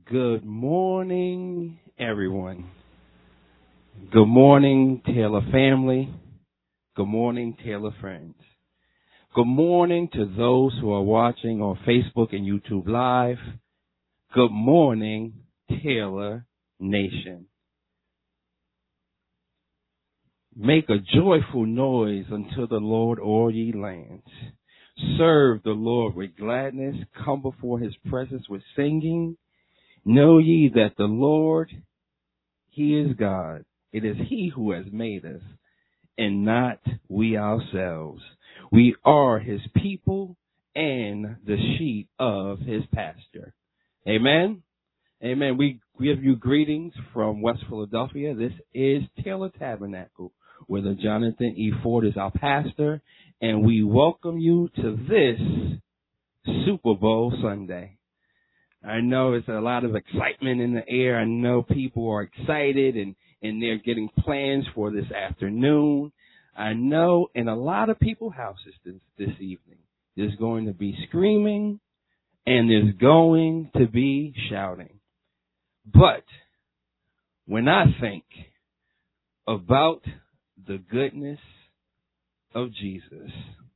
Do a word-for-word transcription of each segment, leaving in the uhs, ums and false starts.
Good morning, everyone. Good morning, Taylor family. Good morning, Taylor friends. Good morning to those who are watching on Facebook and YouTube Live. Good morning, Taylor Nation. Make a joyful noise unto the Lord, all ye lands. Serve the Lord with gladness. Come before his presence with singing. Know ye that the Lord, he is God. It is he who has made us, and not we ourselves. We are his people and the sheep of his pasture. Amen. Amen. We give you greetings from West Philadelphia. This is Taylor Tabernacle, where the Jonathan E. Ford is our pastor, and we welcome you to this Super Bowl Sunday. I know it's a lot of excitement in the air. I know people are excited and, and they're getting plans for this afternoon. I know in a lot of people's houses this, this evening, there's going to be screaming and there's going to be shouting. But when I think about the goodness of Jesus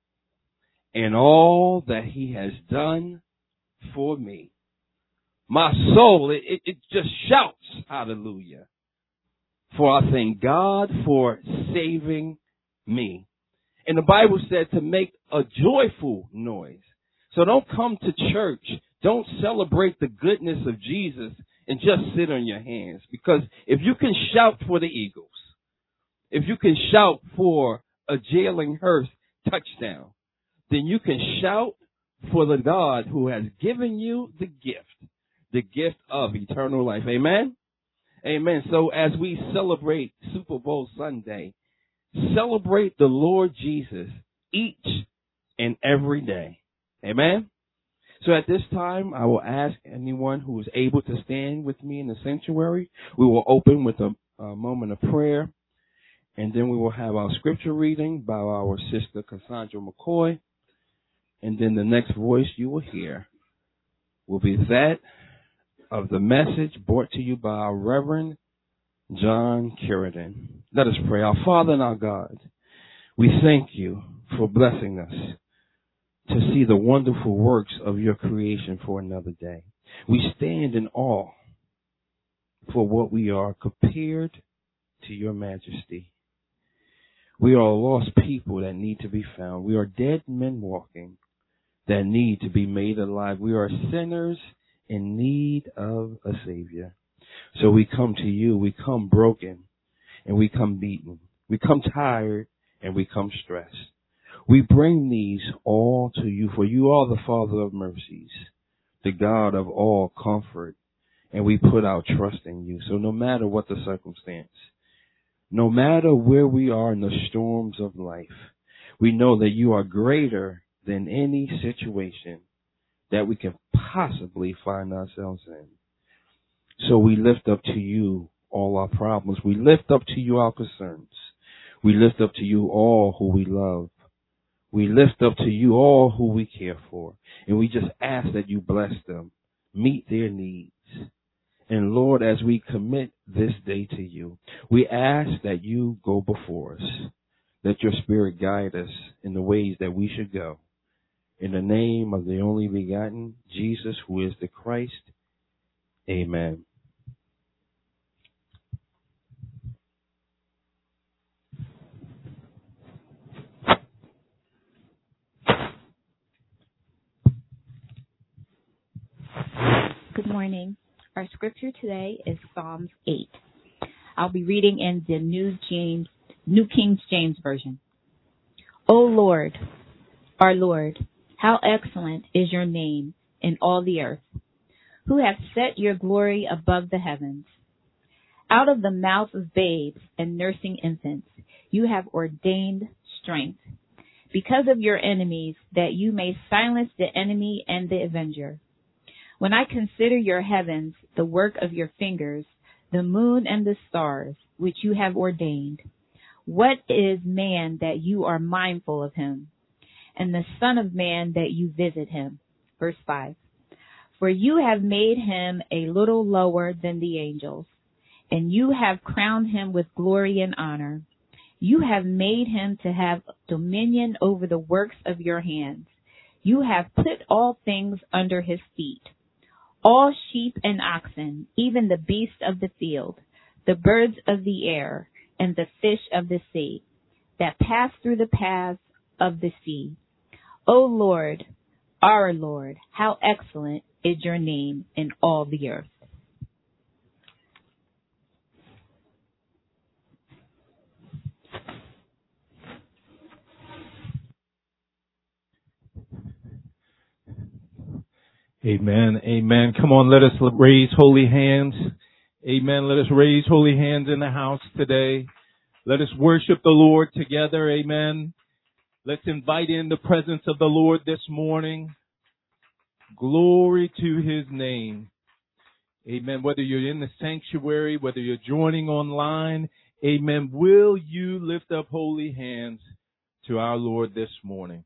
and all that he has done for me, my soul, it, it, it just shouts hallelujah. For I thank God for saving me. And the Bible said to make a joyful noise. So don't come to church. Don't celebrate the goodness of Jesus and just sit on your hands. Because if you can shout for the Eagles, if you can shout for a Jalen Hurts touchdown, then you can shout for the God who has given you the gift. The gift of eternal life. Amen? Amen. So as we celebrate Super Bowl Sunday, celebrate the Lord Jesus each and every day. Amen? So at this time, I will ask anyone who is able to stand with me in the sanctuary. We will open with a, a moment of prayer, and then we will have our scripture reading by our sister Cassandra McCoy, and then the next voice you will hear will be that of the message brought to you by our Reverend John Curidan. Let us pray. Our Father and our God, we thank you for blessing us to see the wonderful works of your creation for another day. We stand in awe for what we are compared to your majesty. We are lost people that need to be found. We are dead men walking that need to be made alive. We are sinners in need of a Savior. So we come to you, we come broken, and we come beaten. We come tired, and we come stressed. We bring these all to you, for you are the Father of mercies, the God of all comfort, and we put our trust in you. So no matter what the circumstance, no matter where we are in the storms of life, we know that you are greater than any situation that we can possibly find ourselves in. So we lift up to you all our problems. We lift up to you our concerns. We lift up to you all who we love. We lift up to you all who we care for. And we just ask that you bless them, meet their needs. And Lord, as we commit this day to you, we ask that you go before us. Let your Spirit guide us in the ways that we should go. In the name of the only begotten, Jesus, who is the Christ, amen. Good morning. Our scripture today is Psalms eight. I'll be reading in the New James, New King James Version. O Lord, our Lord, how excellent is your name in all the earth, who have set your glory above the heavens. Out of the mouth of babes and nursing infants, you have ordained strength, because of your enemies, that you may silence the enemy and the avenger. When I consider your heavens, the work of your fingers, the moon and the stars, which you have ordained, what is man that you are mindful of him, and the son of man that you visit him? Verse five. For you have made him a little lower than the angels, and you have crowned him with glory and honor. You have made him to have dominion over the works of your hands. You have put all things under his feet, all sheep and oxen, even the beasts of the field, the birds of the air, and the fish of the sea, that pass through the paths of the sea. O Lord, our Lord, how excellent is your name in all the earth. Amen. Amen. Come on, let us raise holy hands. Amen. Let us raise holy hands in the house today. Let us worship the Lord together. Amen. Let's invite in the presence of the Lord this morning. Glory to his name. Amen. Whether you're in the sanctuary, whether you're joining online, amen. Will you lift up holy hands to our Lord this morning?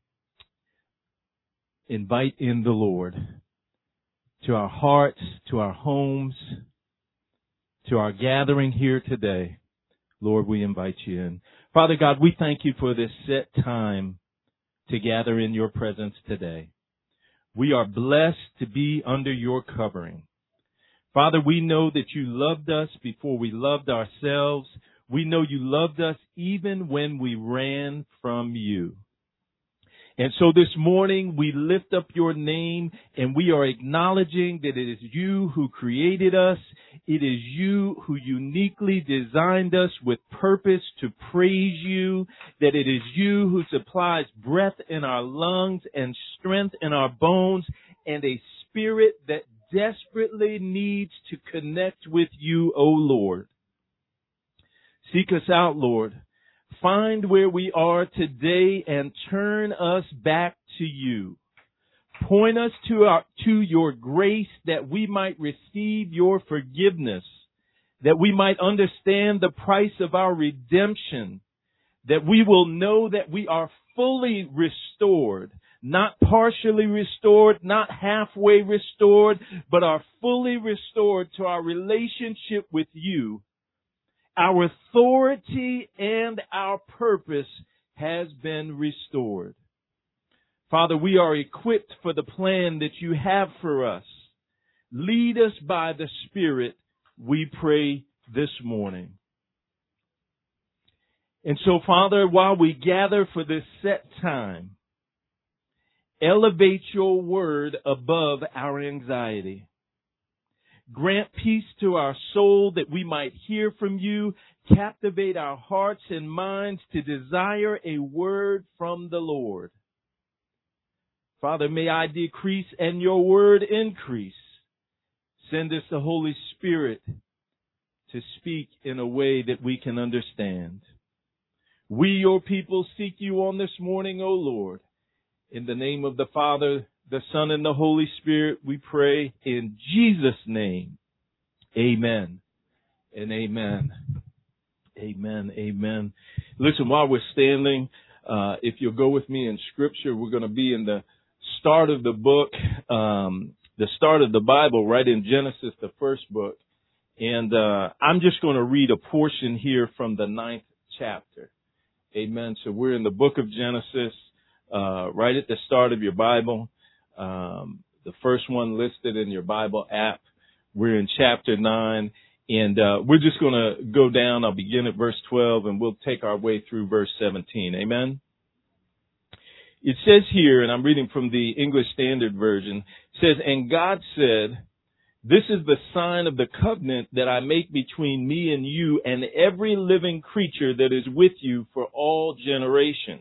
Invite in the Lord to our hearts, to our homes, to our gathering here today. Lord, we invite you in. Father God, we thank you for this set time to gather in your presence today. We are blessed to be under your covering. Father, we know that you loved us before we loved ourselves. We know you loved us even when we ran from you. And so this morning we lift up your name and we are acknowledging that it is you who created us. It is you who uniquely designed us with purpose to praise you. That it is you who supplies breath in our lungs and strength in our bones and a spirit that desperately needs to connect with you, O Lord. Seek us out, Lord. Find where we are today and turn us back to you. Point us to our, to your grace that we might receive your forgiveness, that we might understand the price of our redemption, that we will know that we are fully restored, not partially restored, not halfway restored, but are fully restored to our relationship with you. Our authority and our purpose has been restored. Father, we are equipped for the plan that you have for us. Lead us by the Spirit, we pray this morning. And so, Father, while we gather for this set time, elevate your word above our anxiety. Grant peace to our soul that we might hear from you. Captivate our hearts and minds to desire a word from the Lord. Father, may I decrease and your word increase. Send us the Holy Spirit to speak in a way that we can understand. We, your people, seek you on this morning, O Lord. In the name of the Father, the Son, and the Holy Spirit, we pray in Jesus' name. Amen and amen. Amen, amen. Listen, while we're standing, uh, if you'll go with me in Scripture, we're going to be in the start of the book, um, the start of the Bible, right in Genesis, the first book. And uh, I'm just going to read a portion here from the ninth chapter. Amen. So we're in the book of Genesis, uh, right at the start of your Bible. Um, the first one listed in your Bible app. We're in chapter nine, and uh, we're just going to go down. I'll begin at verse twelve, and we'll take our way through verse seventeen. Amen? It says here, and I'm reading from the English Standard Version, it says, "And God said, this is the sign of the covenant that I make between me and you and every living creature that is with you for all generations.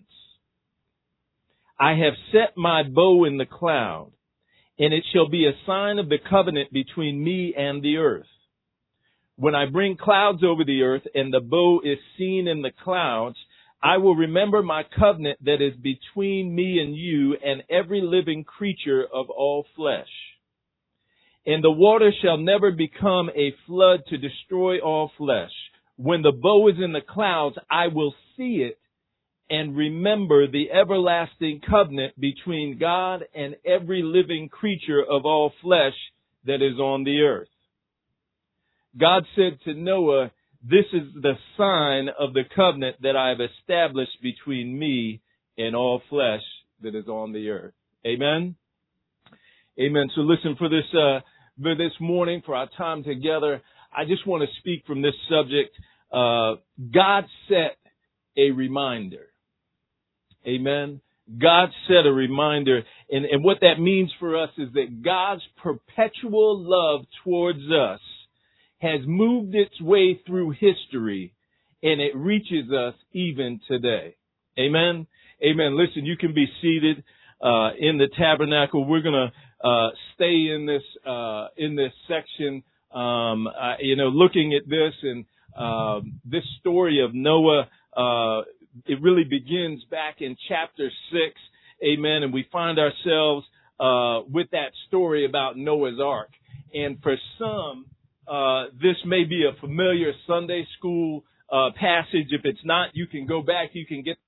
I have set my bow in the cloud, and it shall be a sign of the covenant between me and the earth. When I bring clouds over the earth and the bow is seen in the clouds, I will remember my covenant that is between me and you and every living creature of all flesh. And the water shall never become a flood to destroy all flesh. When the bow is in the clouds, I will see it, and remember the everlasting covenant between God and every living creature of all flesh that is on the earth. God said to Noah, this is the sign of the covenant that I have established between me and all flesh that is on the earth. Amen? Amen. So listen, for this, uh, for this morning, for our time together, I just want to speak from this subject. Uh, God set a reminder. Amen. God set a reminder. And, and what that means for us is that God's perpetual love towards us has moved its way through history, and it reaches us even today. Amen. Amen. Listen, you can be seated uh, in the tabernacle. We're going to uh, stay in this uh, in this section. Um, uh, you know, looking at this and uh, this story of Noah. Uh, it really begins back in chapter six. Amen. And we find ourselves uh, with that story about Noah's Ark. And for some, Uh, this may be a familiar Sunday school uh, passage. If it's not, you can go back. You can get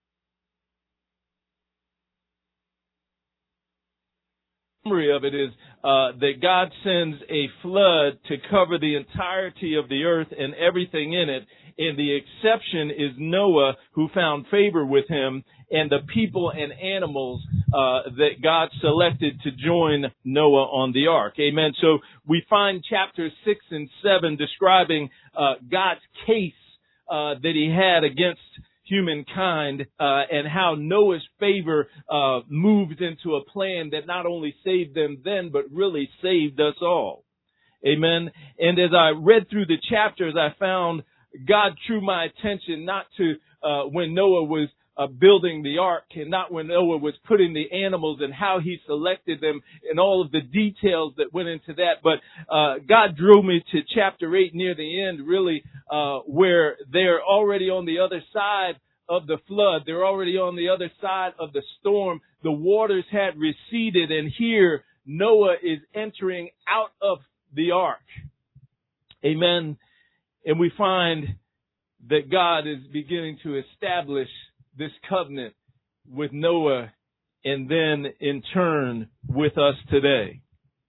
the summary of it is uh, that God sends a flood to cover the entirety of the earth and everything in it. And the exception is Noah, who found favor with him, and the people and animals uh, that God selected to join Noah on the ark. Amen. So we find chapters six and seven describing uh, God's case uh, that he had against humankind uh, and how Noah's favor uh, moved into a plan that not only saved them then, but really saved us all. Amen. And as I read through the chapters, I found God drew my attention not to uh, when Noah was uh, building the ark, and not when Noah was putting the animals and how he selected them and all of the details that went into that. But uh, God drew me to chapter eight near the end, really, uh, where they're already on the other side of the flood. They're already on the other side of the storm. The waters had receded, and here Noah is entering out of the ark. Amen. And we find that God is beginning to establish this covenant with Noah and then in turn with us today.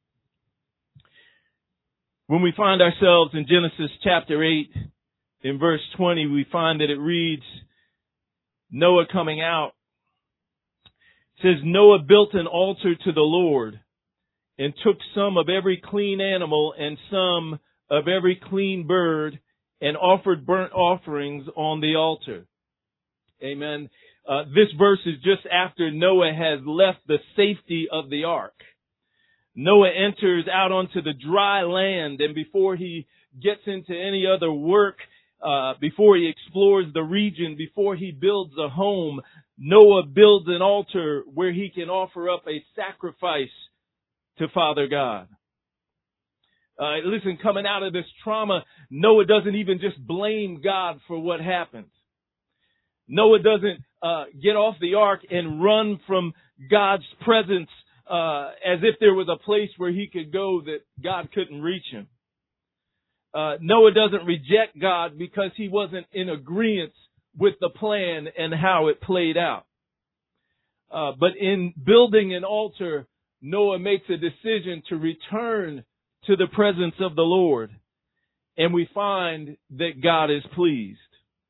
When we find ourselves in Genesis chapter eight, in verse twenty, we find that it reads, Noah coming out. It says, Noah built an altar to the Lord and took some of every clean animal and some of every clean bird and offered burnt offerings on the altar. Amen. Uh, this verse is just after Noah has left the safety of the ark. Noah enters out onto the dry land, and before he gets into any other work, uh, before he explores the region, before he builds a home, Noah builds an altar where he can offer up a sacrifice to Father God. Uh, listen, coming out of this trauma, Noah doesn't even just blame God for what happened. Noah doesn't uh, get off the ark and run from God's presence uh, as if there was a place where he could go that God couldn't reach him. Uh, Noah doesn't reject God because he wasn't in agreement with the plan and how it played out. Uh, but in building an altar, Noah makes a decision to return to the presence of the Lord, and we find that God is pleased.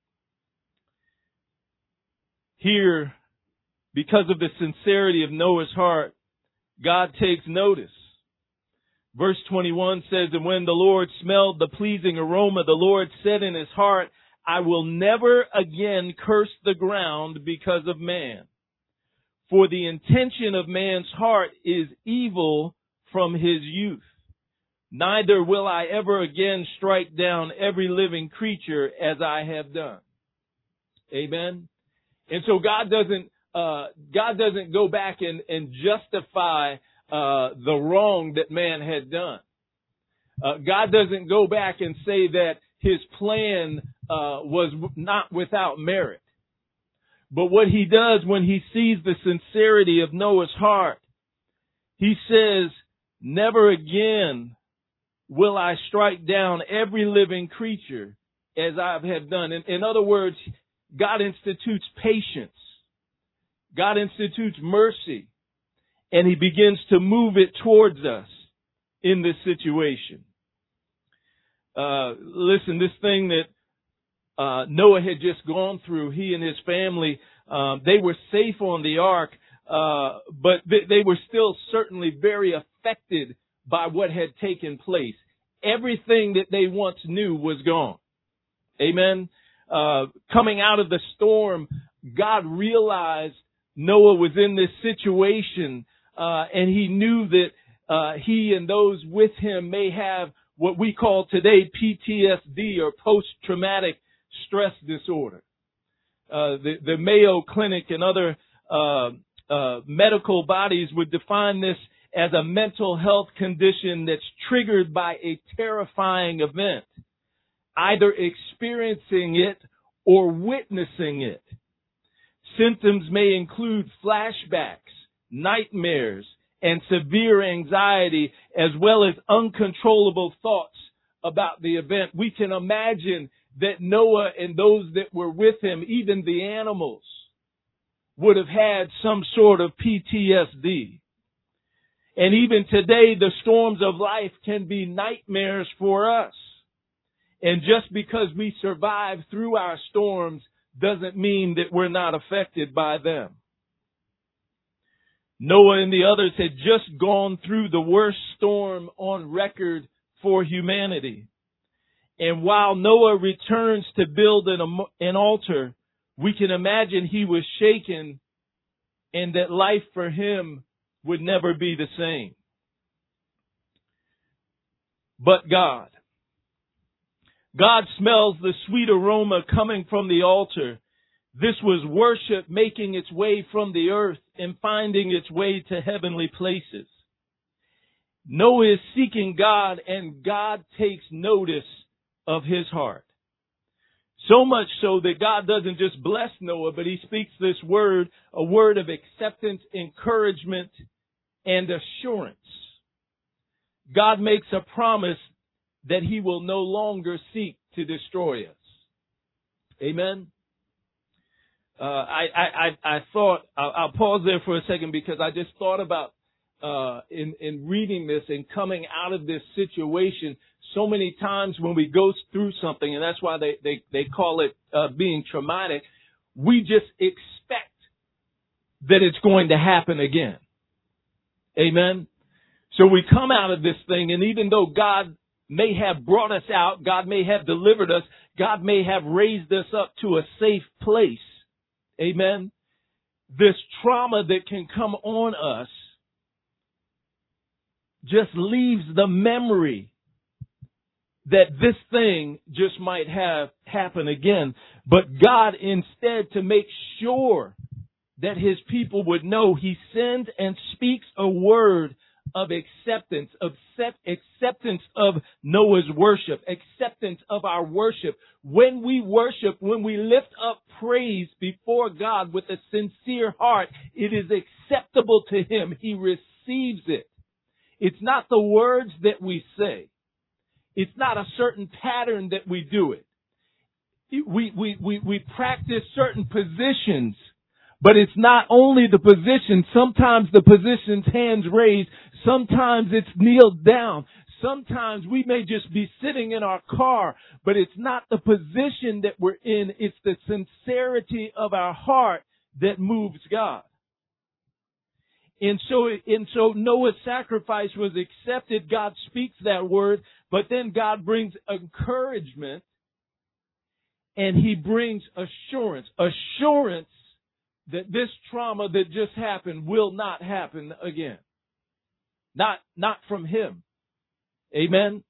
Here, because of the sincerity of Noah's heart, God takes notice. Verse twenty-one says, and when the Lord smelled the pleasing aroma, the Lord said in his heart, I will never again curse the ground because of man. For the intention of man's heart is evil from his youth. Neither will I ever again strike down every living creature as I have done. Amen. And so God doesn't, uh, God doesn't go back and, and justify, uh, the wrong that man had done. Uh, God doesn't go back and say that his plan, uh, was not without merit. But what he does when he sees the sincerity of Noah's heart, he says, never again will I strike down every living creature as I have done. In, in other words, God institutes patience. God institutes mercy. And he begins to move it towards us in this situation. Uh, listen, this thing that uh, Noah had just gone through, he and his family, um, they were safe on the ark, uh, but they, they were still certainly very affected by what had taken place. Everything that they once knew was gone. Amen. Uh, coming out of the storm, God realized Noah was in this situation, uh, and he knew that uh, he and those with him may have what we call today P T S D, or post-traumatic stress disorder. Uh, the, the Mayo Clinic and other uh, uh, medical bodies would define this as a mental health condition that's triggered by a terrifying event, either experiencing it or witnessing it. Symptoms may include flashbacks, nightmares, and severe anxiety, as well as uncontrollable thoughts about the event. We can imagine that Noah and those that were with him, even the animals, would have had some sort of P T S D. And even today, the storms of life can be nightmares for us. And just because we survive through our storms doesn't mean that we're not affected by them. Noah and the others had just gone through the worst storm on record for humanity. And while Noah returns to build an, an altar, we can imagine he was shaken and that life for him would never be the same. But God. God smells the sweet aroma coming from the altar. This was worship making its way from the earth and finding its way to heavenly places. Noah is seeking God, and God takes notice of his heart. So much so that God doesn't just bless Noah, but he speaks this word, a word of acceptance, encouragement, and assurance. God makes a promise that he will no longer seek to destroy us. Amen. Uh, I, I, I thought, I'll, I'll pause there for a second because I just thought about, uh, in, in reading this and coming out of this situation, so many times when we go through something, and that's why they, they, they call it, uh, being traumatic, we just expect that it's going to happen again. Amen. So we come out of this thing, and even though God may have brought us out, God may have delivered us, God may have raised us up to a safe place. Amen. This trauma that can come on us just leaves the memory that this thing just might have happen again. But God, instead, to make sure that his people would know, he sends and speaks a word of acceptance, of acceptance of Noah's worship, acceptance of our worship. When we worship, when we lift up praise before God with a sincere heart, it is acceptable to him. He receives it. It's not the words that we say. It's not a certain pattern that we do it. We, we, we, we practice certain positions, but it's not only the position. Sometimes the position's hands raised. Sometimes it's kneeled down. Sometimes we may just be sitting in our car, but it's not the position that we're in. It's the sincerity of our heart that moves God. And so, and so Noah's sacrifice was accepted. God speaks that word, but then God brings encouragement and he brings assurance. Assurance that this trauma that just happened will not happen again. Not, not from him. Amen.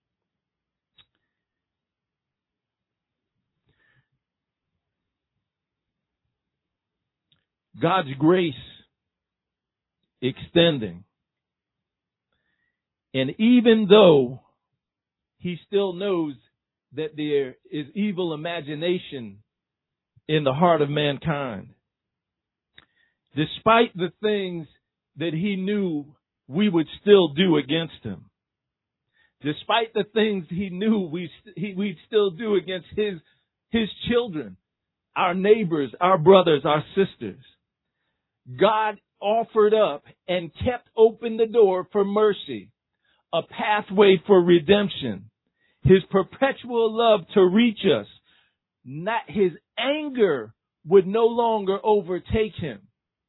God's grace extending. And even though he still knows that there is evil imagination in the heart of mankind, despite the things that he knew we would still do against him, despite the things he knew we he, we'd still do against his his children, our neighbors, our brothers, our sisters. God offered up and kept open the door for mercy, a pathway for redemption, His perpetual love to reach us. Not His anger would no longer overtake Him.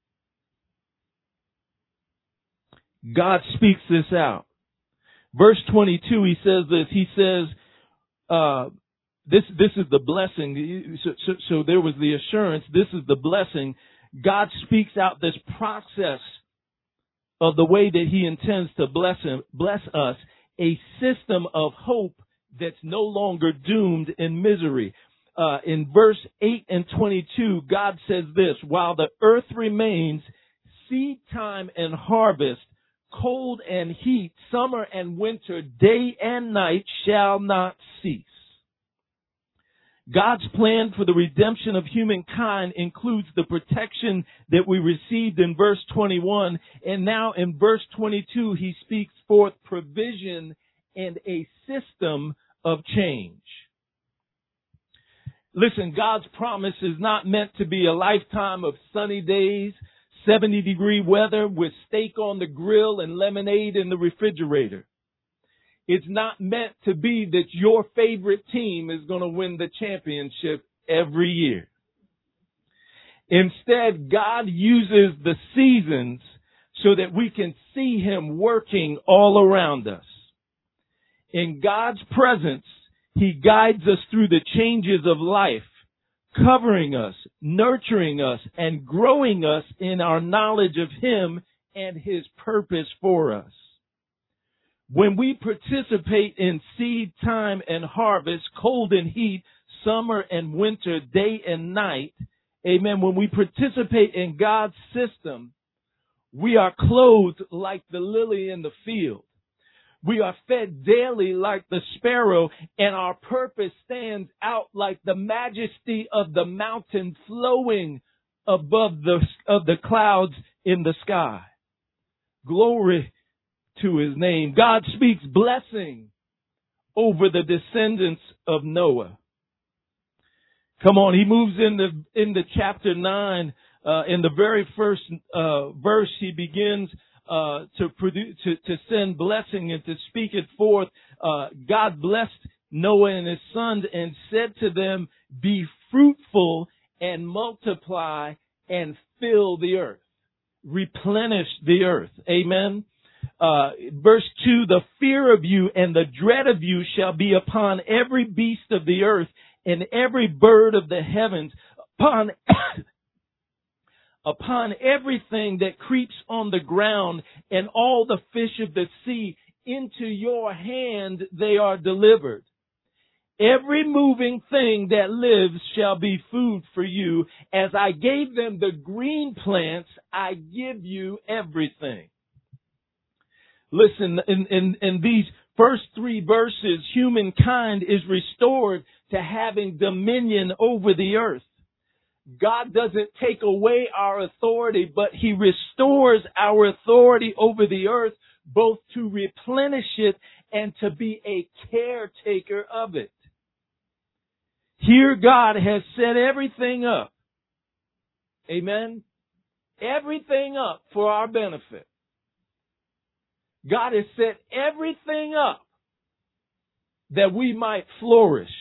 God speaks this out. Verse twenty-two, He says this. He says, uh, this, this is the blessing. So, so, so there was the assurance. This is the blessing. God speaks out this process of the way that He intends to bless him, bless us, a system of hope that's no longer doomed in misery. Uh, in verse eight and twenty-two, God says this, while the earth remains, seed time and harvest, cold and heat, summer and winter, day and night shall not cease. God's plan for the redemption of humankind includes the protection that we received in verse twenty-one, and now in verse twenty-two, He speaks forth provision and a system of change. Listen, God's promise is not meant to be a lifetime of sunny days, seventy degree weather with steak on the grill and lemonade in the refrigerator. It's not meant to be that your favorite team is going to win the championship every year. Instead, God uses the seasons so that we can see Him working all around us. In God's presence, He guides us through the changes of life, covering us, nurturing us, and growing us in our knowledge of Him and His purpose for us. When we participate in seed time and harvest, cold and heat, summer and winter, day and night, amen, when we participate in God's system, we are clothed like the lily in the field. We are fed daily like the sparrow, and our purpose stands out like the majesty of the mountain flowing above the, of the clouds in the sky. Glory to His name. God speaks blessing over the descendants of Noah. Come on, He moves into, into chapter nine. Uh, in the very first uh, verse, He begins uh, to produce, to, to send blessing and to speak it forth. Uh, God blessed Noah and his sons and said to them, "Be fruitful and multiply and fill the earth." Replenish the earth. Amen. Uh, verse two, "The fear of you and the dread of you shall be upon every beast of the earth and every bird of the heavens, upon, upon everything that creeps on the ground and all the fish of the sea. Into your hand they are delivered. Every moving thing that lives shall be food for you. As I gave them the green plants, I give you everything." Listen, in, in, in these first three verses, humankind is restored to having dominion over the earth. God doesn't take away our authority, but He restores our authority over the earth, both to replenish it and to be a caretaker of it. Here God has set everything up. Amen. Everything up for our benefit. God has set everything up that we might flourish.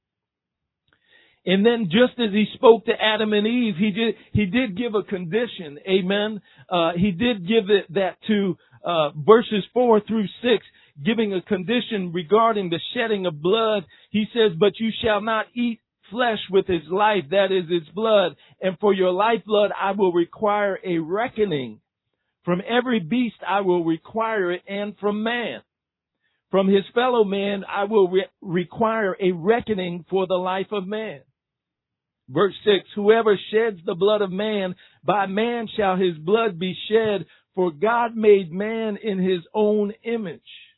And then just as He spoke to Adam and Eve, He did, He did give a condition. Amen. Uh, he did give it that to, uh, verses four through six, giving a condition regarding the shedding of blood. He says, "But you shall not eat flesh with its life, that is its blood. And for your lifeblood I will require a reckoning. From every beast I will require it, and from man. From his fellow man I will re- require a reckoning for the life of man." Verse six, "Whoever sheds the blood of man, by man shall his blood be shed, for God made man in His own image."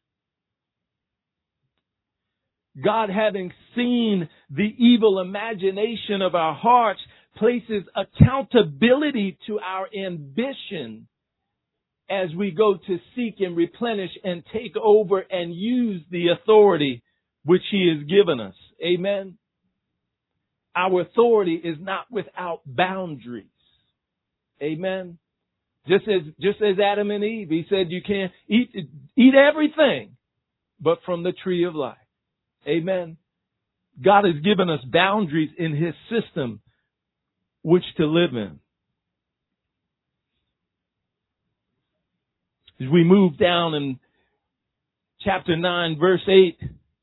God, having seen the evil imagination of our hearts, places accountability to our ambition as we go to seek and replenish and take over and use the authority which He has given us. Amen. our authority is not without boundaries. Amen. Just as, just as Adam and Eve, he said you can't eat, eat everything but from the tree of life. Amen. God has given us boundaries in His system which to live in. As we move down in chapter nine, verse eight,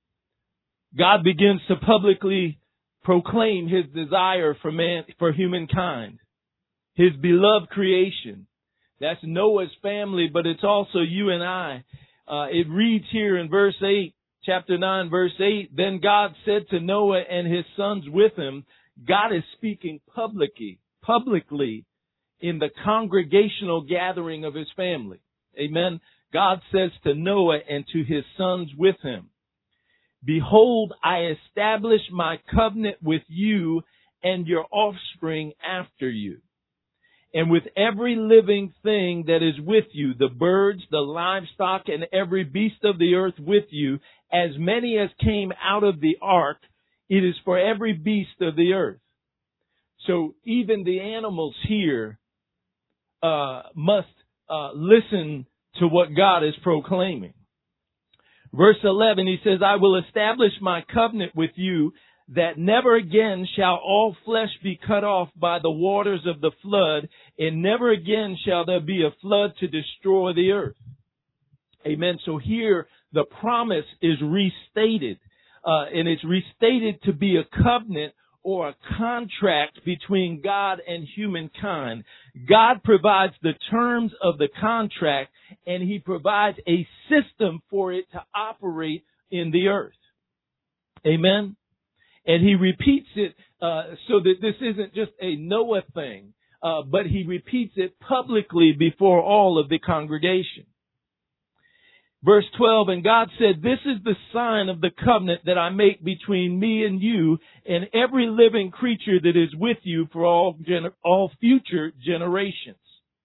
God begins to publicly proclaim His desire for man, for humankind, His beloved creation. That's Noah's family, but it's also you and I. Uh, it reads here in verse eight, chapter nine, verse eight, then God said to Noah and his sons with him, God is speaking publicly, publicly in the congregational gathering of His family. Amen. God says to Noah and to his sons with him, behold, I establish my covenant with you and your offspring after you, and with every living thing that is with you, the birds, the livestock, and every beast of the earth with you, as many as came out of the ark, it is for every beast of the earth. So even the animals here uh, must uh, listen to what God is proclaiming. Verse eleven, He says, I will establish my covenant with you, that never again shall all flesh be cut off by the waters of the flood, and never again shall there be a flood to destroy the earth. Amen. So here the promise is restated, uh, and it's restated to be a covenant or a contract between God and humankind. God provides the terms of the contract, and He provides a system for it to operate in the earth. Amen. And He repeats it uh, so that this isn't just a Noah thing, uh, but He repeats it publicly before all of the congregation. Verse twelve, and God said, this is the sign of the covenant that I make between me and you and every living creature that is with you for all, gener- all future generations.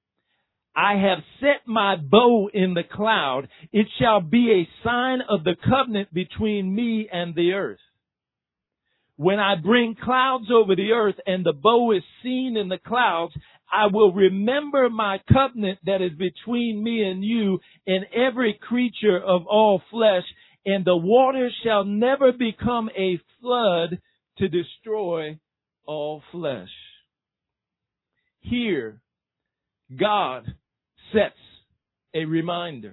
I have set my bow in the cloud. It shall be a sign of the covenant between me and the earth. When I bring clouds over the earth and the bow is seen in the clouds, I will remember my covenant that is between me and you and every creature of all flesh, and the waters shall never become a flood to destroy all flesh. Here, God sets a reminder.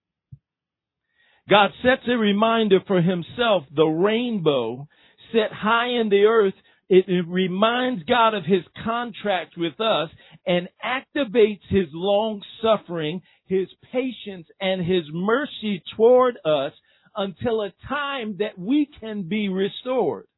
God sets a reminder for Himself, the rainbow set high in the earth. It, it reminds God of His contract with us and activates His long suffering, His patience, and His mercy toward us until a time that we can be restored.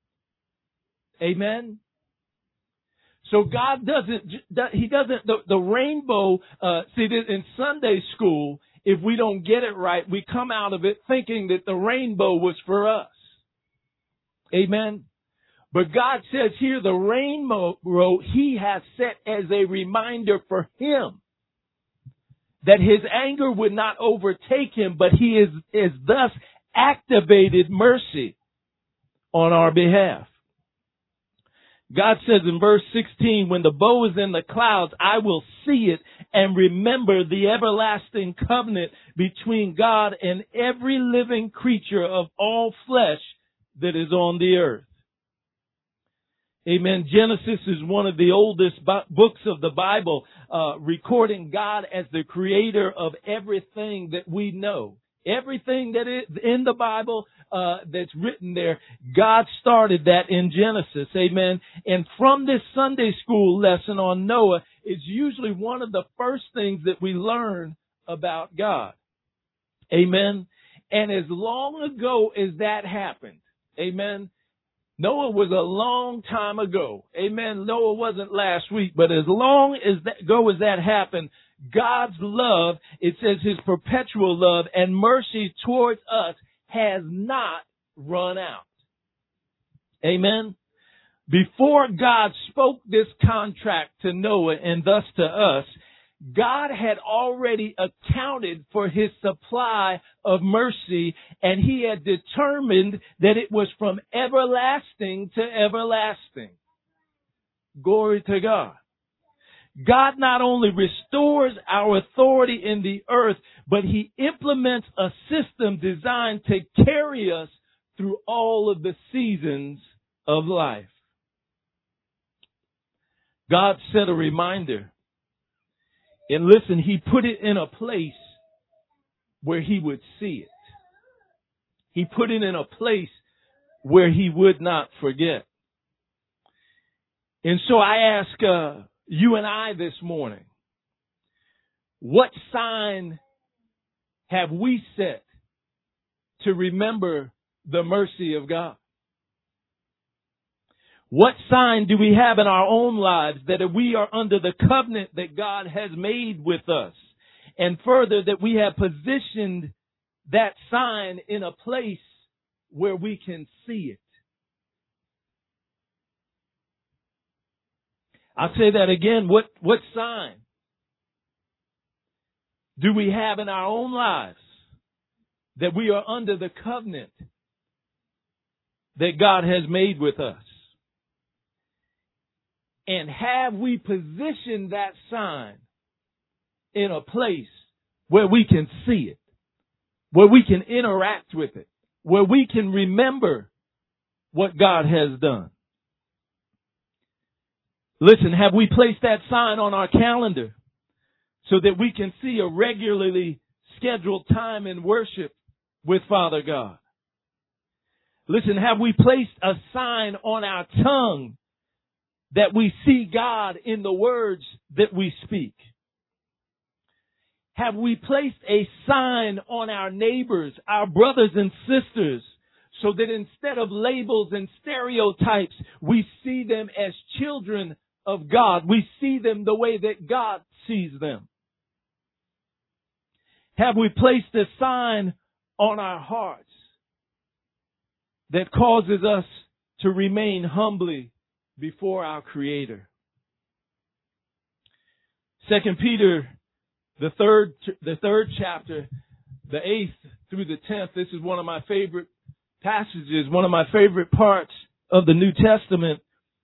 Amen. So God doesn't, He doesn't, the, the rainbow, uh, see, in Sunday school, if we don't get it right, we come out of it thinking that the rainbow was for us. Amen. But God says here the rainbow He has set as a reminder for Him that His anger would not overtake Him, but He is, is thus activated mercy on our behalf. God says in verse sixteen, when the bow is in the clouds, I will see it and remember the everlasting covenant between God and every living creature of all flesh that is on the earth. Amen. Genesis is one of the oldest books of the Bible, uh, recording God as the creator of everything that we know. Everything that is in the Bible, uh, that's written there, God started that in Genesis. Amen. And from this Sunday school lesson on Noah, it's usually one of the first things that we learn about God. Amen. And as long ago as that happened, amen, Noah was a long time ago. Amen. Noah wasn't last week, but as long as that ago as that happened, God's love, it says His perpetual love and mercy towards us has not run out. Amen. Before God spoke this contract to Noah and thus to us, God had already accounted for his supply of mercy, and he had determined that it was from everlasting to everlasting. Glory to God. God not only restores our authority in the earth, but he implements a system designed to carry us through all of the seasons of life. God set a reminder. And listen, he put it in a place where he would see it. He put it in a place where he would not forget. And so I ask uh, you and I this morning, what sign have we set to remember the mercy of God? What sign do we have in our own lives that we are under the covenant that God has made with us? And further, that we have positioned that sign in a place where we can see it. I'll say that again. What, what sign do we have in our own lives that we are under the covenant that God has made with us? And have we positioned that sign in a place where we can see it, where we can interact with it, where we can remember what God has done? Listen, have we placed that sign on our calendar so that we can see a regularly scheduled time in worship with Father God? Listen, have we placed a sign on our tongue that we see God in the words that we speak? Have we placed a sign on our neighbors, our brothers and sisters, so that instead of labels and stereotypes, we see them as children of God? We see them the way that God sees them. Have we placed a sign on our hearts that causes us to remain humbly before our Creator? Second Peter, the third, the third chapter, the eighth through the tenth. This is one of my favorite passages, one of my favorite parts of the New Testament.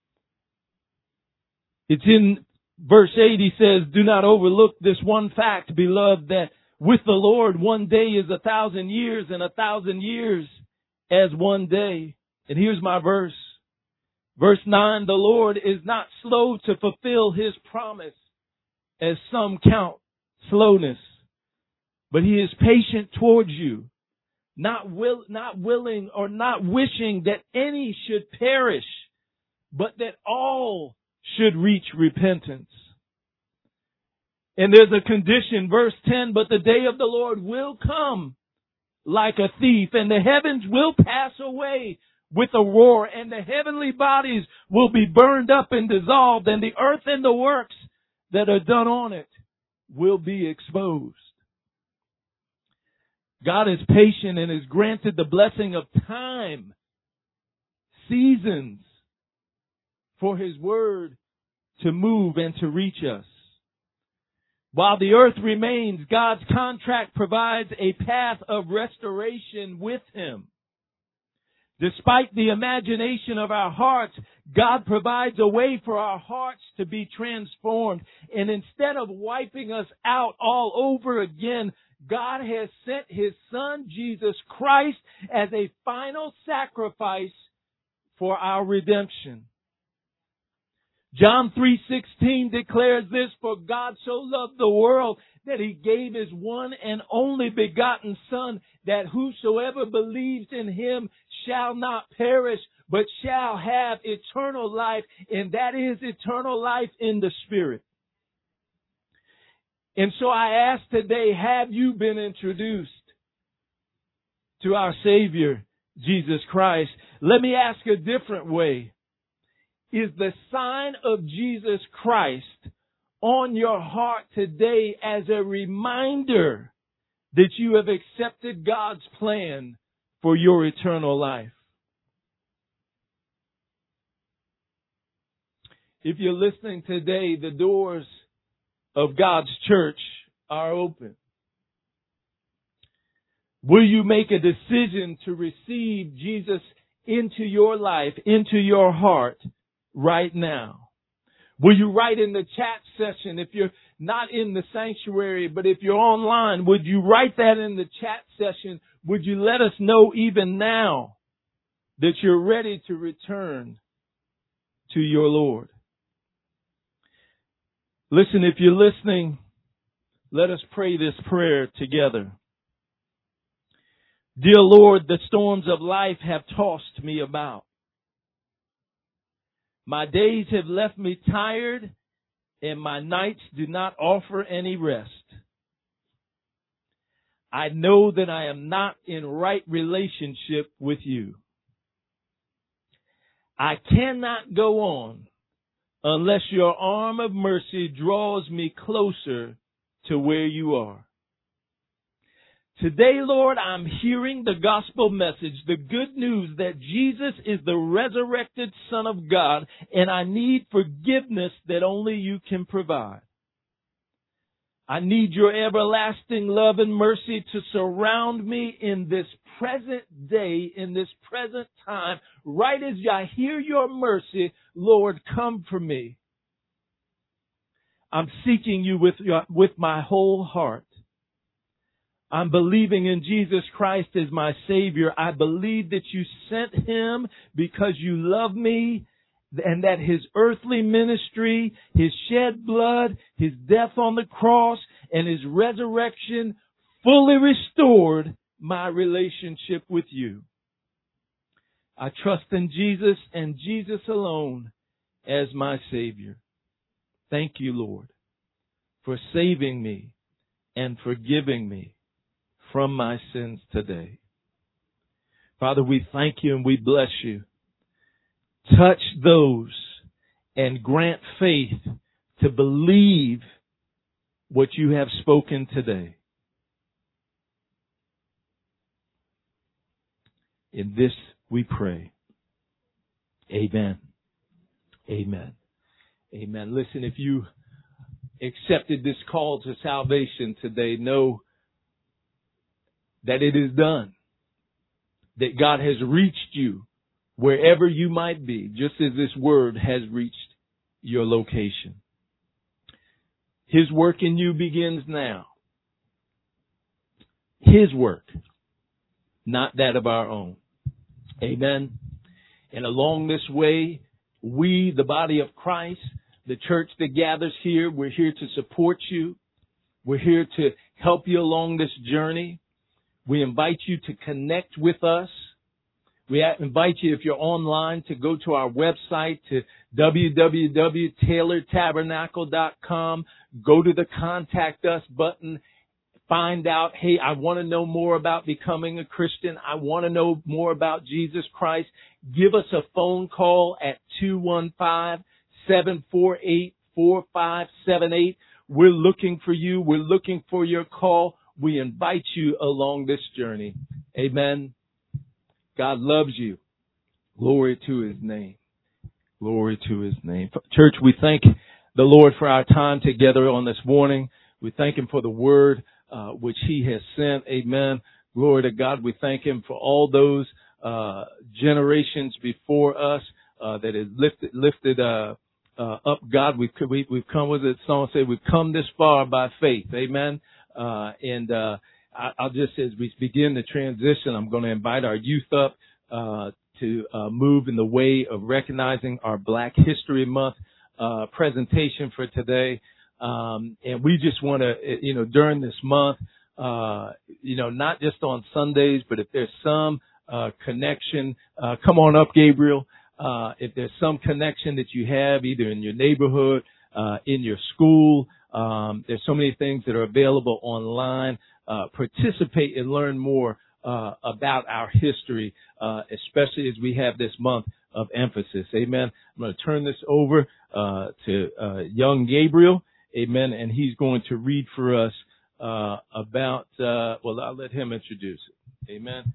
It's in verse eight. He says, "Do not overlook this one fact, beloved, that with the Lord one day is a thousand years, and a thousand years as one day." And here's my verse. Verse nine, "The Lord is not slow to fulfill his promise, as some count slowness, but he is patient towards you, not will, not willing or not wishing that any should perish, but that all should reach repentance." And there's a condition, verse ten, "But the day of the Lord will come like a thief, and the heavens will pass away with a roar, and the heavenly bodies will be burned up and dissolved, and the earth and the works that are done on it will be exposed." God is patient and has granted the blessing of time, seasons, for his word to move and to reach us. While the earth remains, God's contract provides a path of restoration with him. Despite the imagination of our hearts, God provides a way for our hearts to be transformed. And instead of wiping us out all over again, God has sent his Son, Jesus Christ, as a final sacrifice for our redemption. John three sixteen declares this, "For God so loved the world that he gave his one and only begotten Son, that whosoever believes in him shall not perish, but shall have eternal life," and that is eternal life in the Spirit. And so I ask today, have you been introduced to our Savior, Jesus Christ? Let me ask a different way. Is the sign of Jesus Christ on your heart today as a reminder that you have accepted God's plan for your eternal life? If you're listening today, the doors of God's church are open. Will you make a decision to receive Jesus into your life, into your heart right now? Will you write in the chat session, if you're not in the sanctuary, but if you're online, would you write that in the chat session? Would you let us know even now that you're ready to return to your Lord? Listen, if you're listening, let us pray this prayer together. Dear Lord, the storms of life have tossed me about. My days have left me tired, and my nights do not offer any rest. I know that I am not in right relationship with you. I cannot go on unless your arm of mercy draws me closer to where you are. Today, Lord, I'm hearing the gospel message, the good news that Jesus is the resurrected Son of God, and I need forgiveness that only you can provide. I need your everlasting love and mercy to surround me in this present day, in this present time. Right as I hear your mercy, Lord, come for me. I'm seeking you with, your, with my whole heart. I'm believing in Jesus Christ as my Savior. I believe that you sent him because you love me, and that his earthly ministry, his shed blood, his death on the cross, and his resurrection fully restored my relationship with you. I trust in Jesus and Jesus alone as my Savior. Thank you, Lord, for saving me and forgiving me from my sins today. Father, we thank you and we bless you. Touch those and grant faith to believe what you have spoken today. In this we pray. Amen. Amen. Amen. Listen, if you accepted this call to salvation today, know that it is done. That God has reached you wherever you might be, just as this word has reached your location. His work in you begins now. His work, not that of our own. Amen. And along this way, we, the body of Christ, the church that gathers here, we're here to support you. We're here to help you along this journey. We invite you to connect with us. We invite you, if you're online, to go to our website, to w w w dot taylor tabernacle dot com. Go to the Contact Us button. Find out, hey, I want to know more about becoming a Christian. I want to know more about Jesus Christ. Give us a phone call at two one five, seven four eight, four five seven eight. We're looking for you. We're looking for your call. We invite you along this journey. Amen. God loves you. Glory to his name. Glory to his name. Church, we thank the Lord for our time together on this morning. We thank him for the word uh, which he has sent. Amen. Glory to God. We thank him for all those uh, generations before us uh, that has lifted lifted uh, uh, up God. We've, we, we've come, with it song say, we've come this far by faith. Amen. Uh, and uh, I, I'll just, as we begin the transition, I'm going to invite our youth up uh, to uh, move in the way of recognizing our Black History Month uh, presentation for today. Um, and we just want to, you know, during this month, uh, you know, not just on Sundays, but if there's some uh, connection, uh, come on up, Gabriel. Uh, if there's some connection that you have either in your neighborhood, uh, in your school, um, there's so many things that are available online. Uh, participate and learn more uh, about our history, uh, especially as we have this month of emphasis. Amen. I'm going to turn this over uh, to uh, young Gabriel. Amen. And he's going to read for us uh, about, uh, well, I'll let him introduce it. Amen.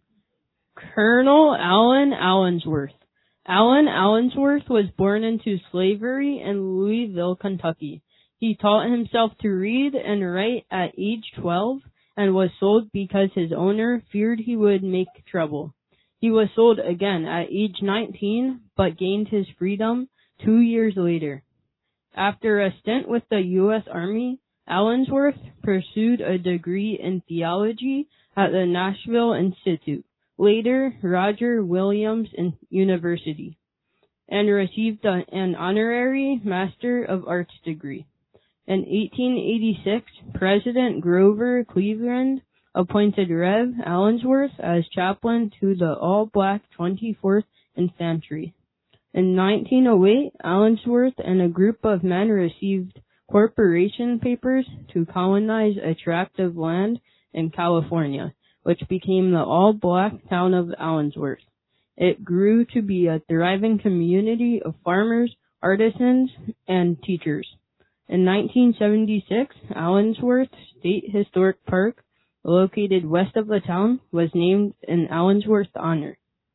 Colonel Allen Allensworth. Allen Allensworth was born into slavery in Louisville, Kentucky. He taught himself to read and write at age twelve and was sold because his owner feared he would make trouble. He was sold again at age nineteen, but gained his freedom two years later. After a stint with the U S Army, Allensworth pursued a degree in theology at the Nashville Institute, later Roger Williams University, and received an honorary Master of Arts degree. In eighteen eighty-six, President Grover Cleveland appointed Rev Allensworth as chaplain to the all-black twenty-fourth Infantry. In nineteen oh eight, Allensworth and a group of men received corporation papers to colonize a tract of land in California, which became the all-black town of Allensworth. It grew to be a thriving community of farmers, artisans, and teachers. In nineteen seventy-six, Allensworth State Historic Park, located west of the town, was named in Allensworth's honor.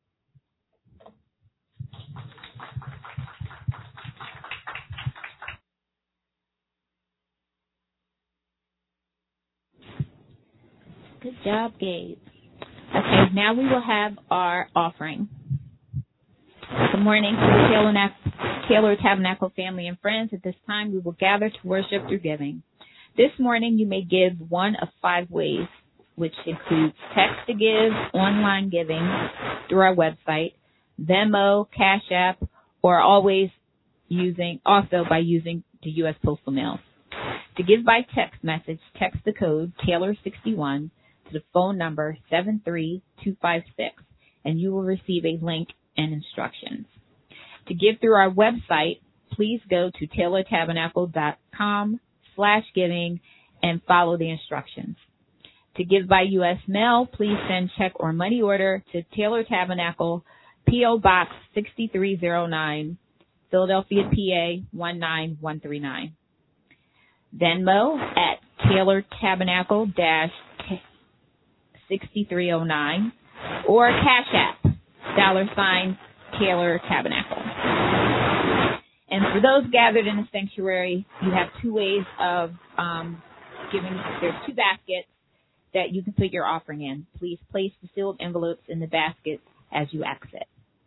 Good job, Gabe. Okay, now we will have our offering. Good morning to the Taylor, Na- Taylor Tabernacle family and friends. At this time, we will gather to worship through giving. This morning, you may give one of five ways, which includes text to give, online giving through our website, Venmo, Cash App, or always using, also by using the U S Postal Mail. To give by text message, text the code Taylor sixty-one to the phone number seven three two five six, and you will receive a link and instructions. To give through our website, please go to taylortabernacle.com slash giving and follow the instructions. To give by U S mail, please send check or money order to Taylor Tabernacle, P O Box sixty-three oh nine, Philadelphia, P A one nine one three nine. Venmo at Taylor Tabernacle dash sixty-three oh nine, or Cash App, dollar sign Taylor Tabernacle. And for those gathered in the sanctuary, you have two ways of um, giving. There's two baskets that you can put your offering in. Please place the sealed envelopes in the basket as you exit.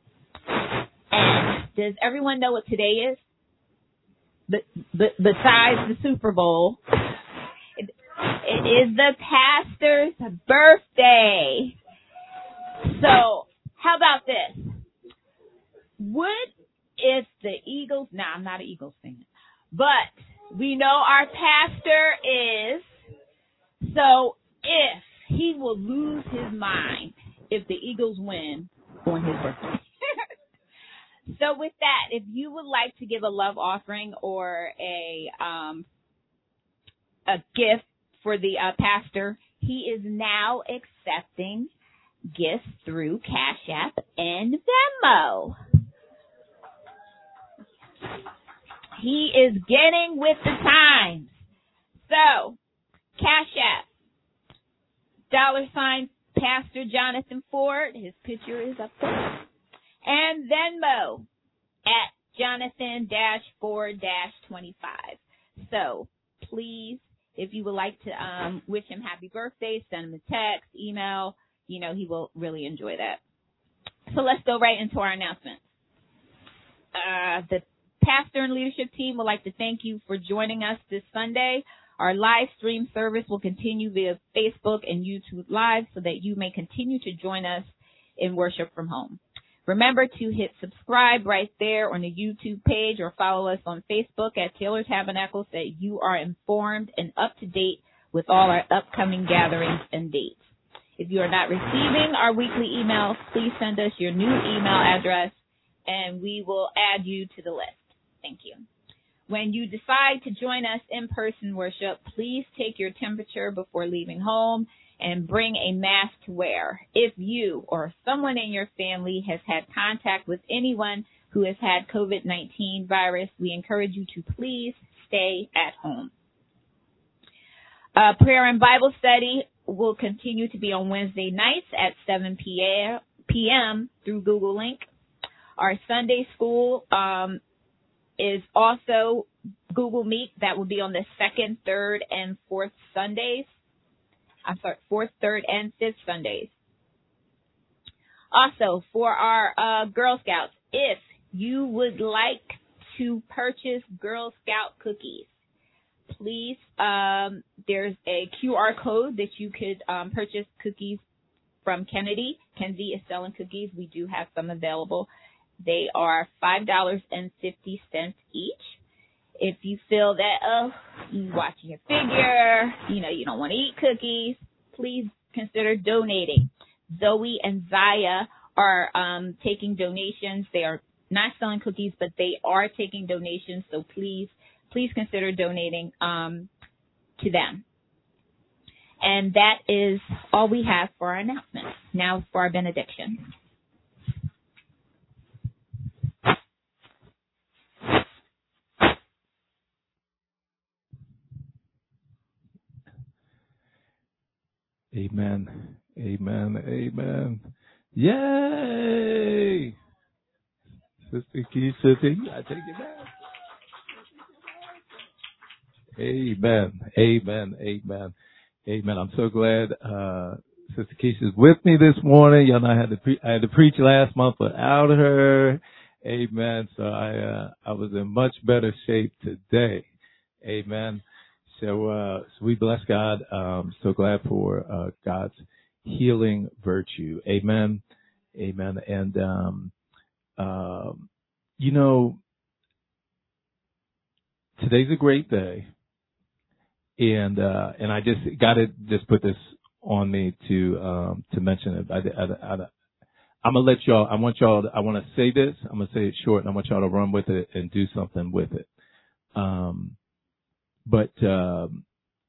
And does everyone know what today is? But, but besides the Super Bowl, it, it is the pastor's birthday. So how about this? What if the Eagles, nah, I'm not an Eagles fan, but we know our pastor is, so if he will lose his mind if the Eagles win on his birthday. So with that, if you would like to give a love offering or a um, a gift for the uh, pastor, he is now accepting gifts through Cash App and Venmo. He is getting with the times. So, Cash App, dollar sign Pastor Jonathan Ford. His picture is up there. And Venmo at Jonathan Ford twenty-five. So, please, if you would like to um, wish him happy birthday, send him a text, email. You know, he will really enjoy that. So let's go right into our announcements. Uh, the pastor and leadership team would like to thank you for joining us this Sunday. Our live stream service will continue via Facebook and YouTube Live so that you may continue to join us in worship from home. Remember to hit subscribe right there on the YouTube page or follow us on Facebook at Taylor Tabernacle so that you are informed and up to date with all our upcoming gatherings and dates. If you are not receiving our weekly emails, please send us your new email address and we will add you to the list. Thank you. When you decide to join us in person worship, please take your temperature before leaving home and bring a mask to wear. If you or someone in your family has had contact with anyone who has had COVID nineteen virus, we encourage you to please stay at home. Uh, prayer and Bible study will continue to be on Wednesday nights at seven p.m. through Google Link. Our Sunday school um, is also Google Meet. That will be on the second, third, and fourth Sundays. I'm sorry, fourth, third, and fifth Sundays. Also, for our uh, Girl Scouts, if you would like to purchase Girl Scout cookies, please, um, there's a Q R code that you could um, purchase cookies from Kennedy. Kennedy is selling cookies. We do have some available. They are five dollars and fifty cents each. If you feel that, oh, you're watching your figure, you know, you don't want to eat cookies, please consider donating. Zoe and Zaya are um, taking donations. They are not selling cookies, but they are taking donations. So please, please consider donating um, to them. And that is all we have for our announcements. Now for our benediction. Amen. Amen. Amen. Yay! Sister Keisha, I take it back. Amen. Amen. Amen. Amen. I'm so glad uh Sister Keisha's with me this morning. Y'all know I had to pre- I had to preach last month without her. Amen. So I uh I was in much better shape today. Amen. So uh so we bless God. Um so glad for uh God's healing virtue. Amen. Amen. And um um you know, today's a great day. And uh and I just got to just put this on me to um to mention it. I, I, I, I'm gonna let y'all. I want y'all. To, I want to say this. I'm gonna say it short, and I want y'all to run with it and do something with it. Um, but um,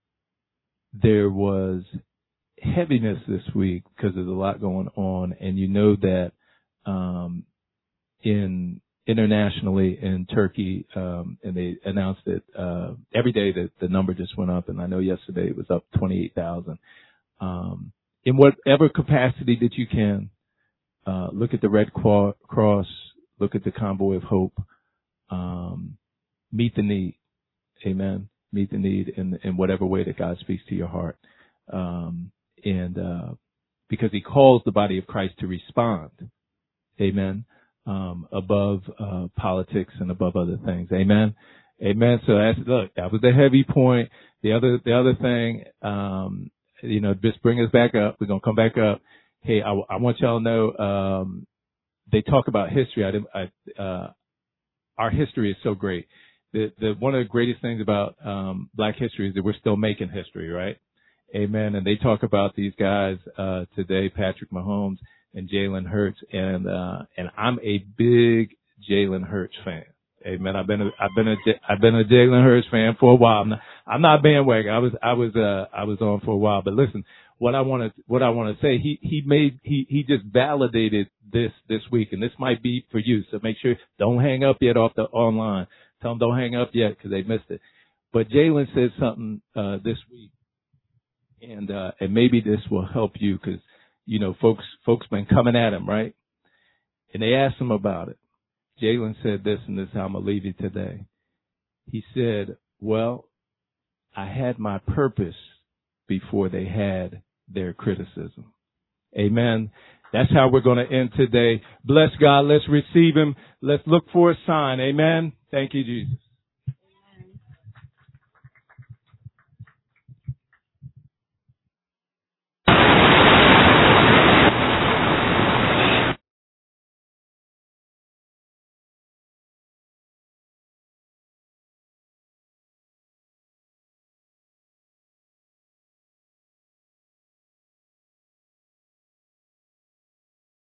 there was heaviness this week because there's a lot going on, and you know that um, in internationally in Turkey, um, and they announced it uh, every day that the number just went up, and I know yesterday it was up twenty-eight thousand. Um, in whatever capacity that you can. Uh, look at the Red Cross, look at the Convoy of Hope, um, meet the need. Amen. Meet the need in, in whatever way that God speaks to your heart. Um, and, uh, because he calls the body of Christ to respond. Amen. Um, above, uh, politics and above other things. Amen. Amen. So that's, look, that was the heavy point. The other, the other thing, um, you know, just bring us back up. We're going to come back up. Hey, I, I want y'all to know, um, they talk about history. I, I, uh, our history is so great. The, the, one of the greatest things about, um, Black history is that we're still making history, right? Amen. And they talk about these guys, uh, today, Patrick Mahomes and Jalen Hurts. And, uh, and I'm a big Jalen Hurts fan. Amen. I've been a, I've been a, I've been a Jalen Hurts fan for a while. I'm not, I'm not bandwagon. I was, I was, uh, I was on for a while, but listen, what I want to, what I want to say, he, he made, he, he just validated this, this week, and this might be for you. So make sure, don't hang up yet off the online. Tell them don't hang up yet because they missed it. But Jalen said something, uh, this week, and, uh, and maybe this will help you because, you know, folks, folks been coming at him, right? And they asked him about it. Jalen said this, and this is how I'm going to leave you today. He said, well, I had my purpose before they had their criticism. Amen. That's how we're going to end today. Bless God. Let's receive him. Let's look for a sign. Amen. Thank you, Jesus.